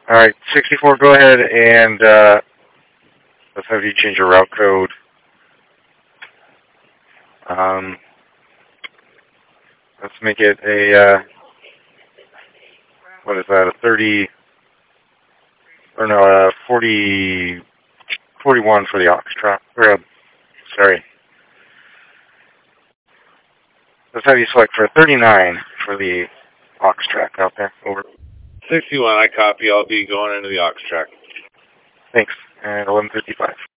All right, 64, go ahead and let's have you change your route code. Let's make it a, what is that, a 30, or no, 41 for the aux track. Sorry. Let's have you select for 39 for the aux track out there. Over. 61, I copy. I'll be going into the aux track. Thanks. And 11:55.